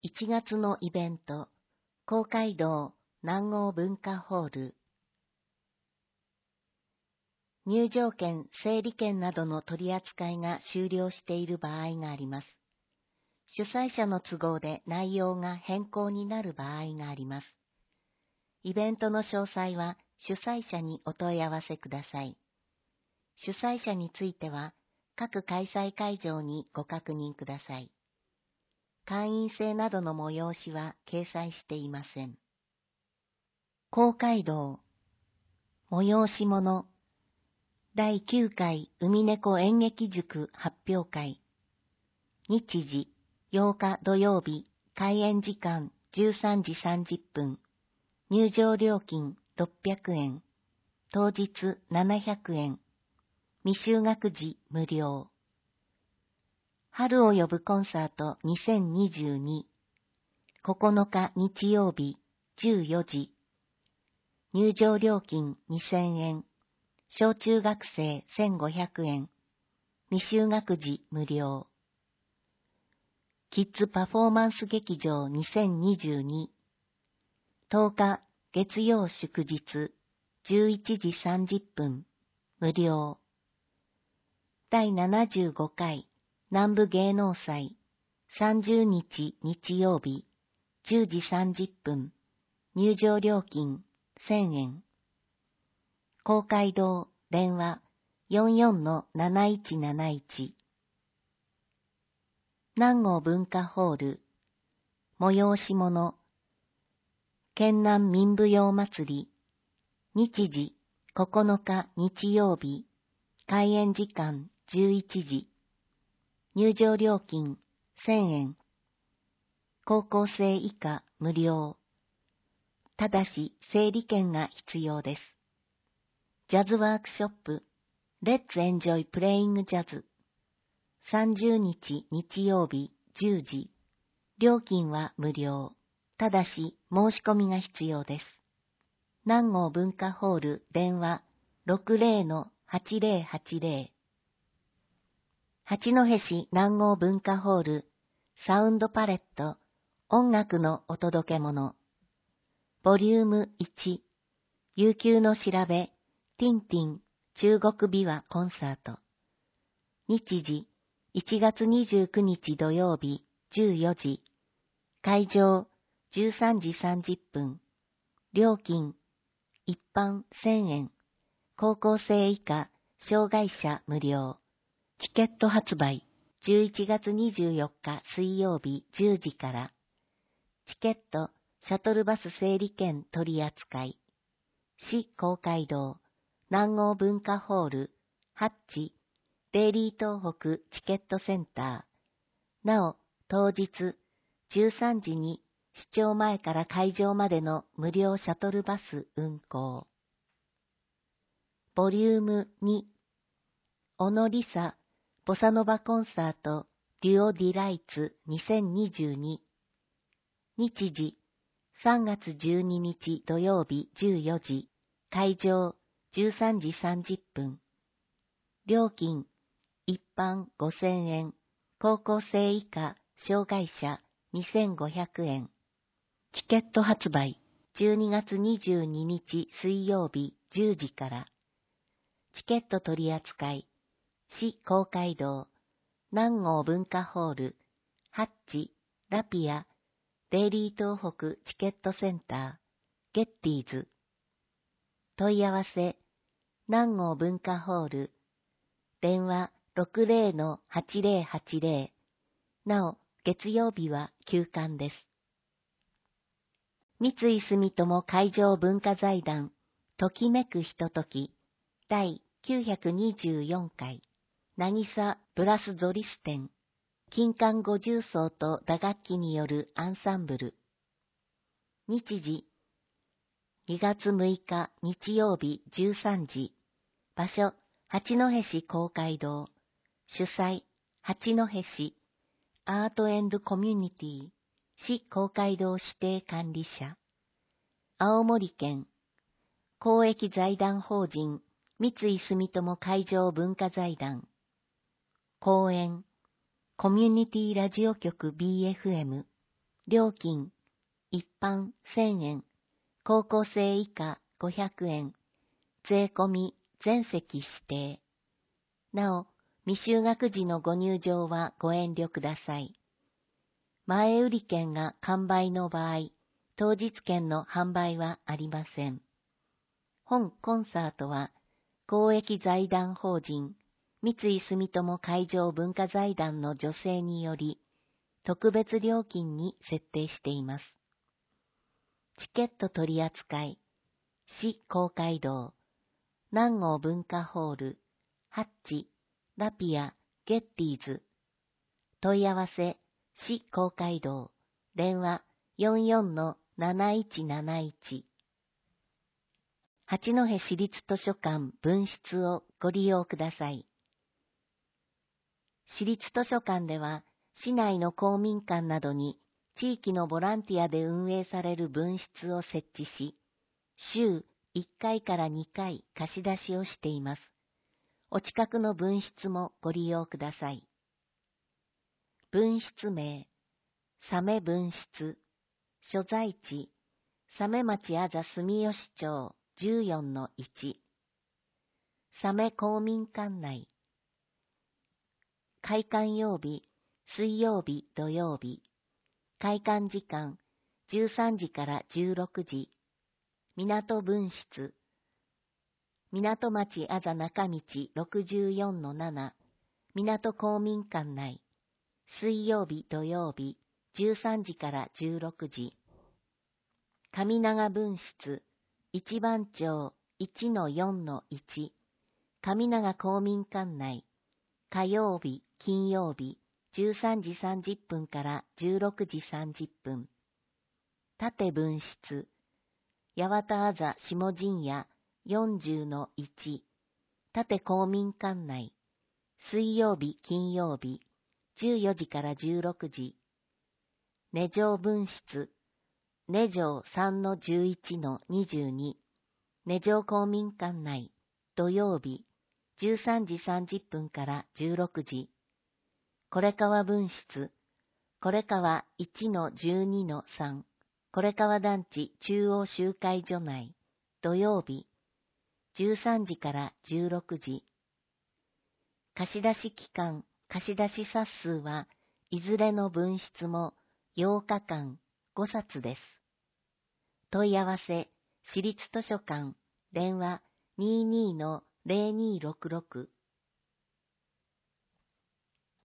1月のイベント、公会堂南郷文化ホール。入場券、整理券などの取り扱いが終了している場合があります。主催者の都合で内容が変更になる場合があります。イベントの詳細は主催者にお問い合わせください。主催者については各開催会場にご確認ください。会員制などの催しは掲載していません。公会堂催し物第9回海猫演劇塾発表会。日時8日土曜日、開演時間13時30分。入場料金600円。当日700円。未就学時無料。春を呼ぶコンサート2022。9日日曜日14時。入場料金2000円。小中学生1500円。未就学時無料。キッズパフォーマンス劇場2022。10日月曜祝日11時30分。無料。第75回南部芸能祭30日日曜日10時30分。入場料金1000円。公会堂電話 44-7171。南郷文化ホール催し物県南民舞踊祭り。日時9日日曜日。開演時間11時。入場料金1000円。高校生以下無料。ただし整理券が必要です。ジャズワークショップ Let's Enjoy Playing Jazz 30日日曜日10時。料金は無料。ただし申し込みが必要です。南郷文化ホール電話 60-8080。八戸市南郷文化ホールサウンドパレット音楽のお届け物。ボリューム1悠久の調べティンティン中国琵琶コンサート。日時1月29日土曜日14時。会場13時30分。料金一般1000円。高校生以下障害者無料。チケット発売11月24日水曜日10時から。チケットシャトルバス整理券取扱い。市公会堂南郷文化ホールハッチデイリー東北チケットセンター。なお当日13時に市庁前から会場までの無料シャトルバス運行。ボリューム2小野リサボサノバコンサートデュオディライツ2022。日時3月12日土曜日14時。会場13時30分。料金一般5000円。高校生以下障害者2500円。チケット発売12月22日水曜日10時から。チケット取扱い市公会堂南郷文化ホールハッチラピアデイリー東北チケットセンターゲッティーズ。問い合わせ南郷文化ホール電話 60-8080。なお月曜日は休館です。三井住友海上文化財団ときめくひととき第924回渚ブラスゾリス展金管五重奏と打楽器によるアンサンブル。日時2月6日日曜日13時。場所八戸市公会堂。主催八戸市アート&コミュニティ市公会堂指定管理者。青森県公益財団法人三井住友海上文化財団。講演コミュニティラジオ局 BFM 料金、一般1000円、高校生以下500円、税込み全席指定。なお、未就学時のご入場はご遠慮ください。前売り券が完売の場合、当日券の販売はありません。本コンサートは、公益財団法人、三井住友海上文化財団の助成により、特別料金に設定しています。チケット取扱い、市公会堂、南郷文化ホール、ハッチ、ラピア、ゲッティーズ。問い合わせ、市公会堂、電話44-7171。八戸市立図書館分室をご利用ください。市立図書館では、市内の公民館などに地域のボランティアで運営される分室を設置し、週1回から2回貸し出しをしています。お近くの分室もご利用ください。分室名、鮫分室、所在地、鮫町あざ住吉町14-1、鮫公民館内。開館曜日、水曜日、土曜日。開館時間、13時から16時。港分室。港町あざ中道64-7。港公民館内。水曜日、土曜日、13時から16時。上長分室。一番町1-4-1。上長公民館内。火曜日、金曜日、13時30分から16時30分。縦分室。八幡あざ下陣屋40-1。縦公民館内。水曜日、金曜日、14時から16時。根城分室。根城3-11-22。根城公民館内。土曜日。13時30分から16時。これかわ分室。これかわ1-12-3。これかわ団地中央集会所内。土曜日。13時から16時。貸出期間、貸出冊数はいずれの分室も8日間5冊です。問い合わせ、市立図書館、電話22-0266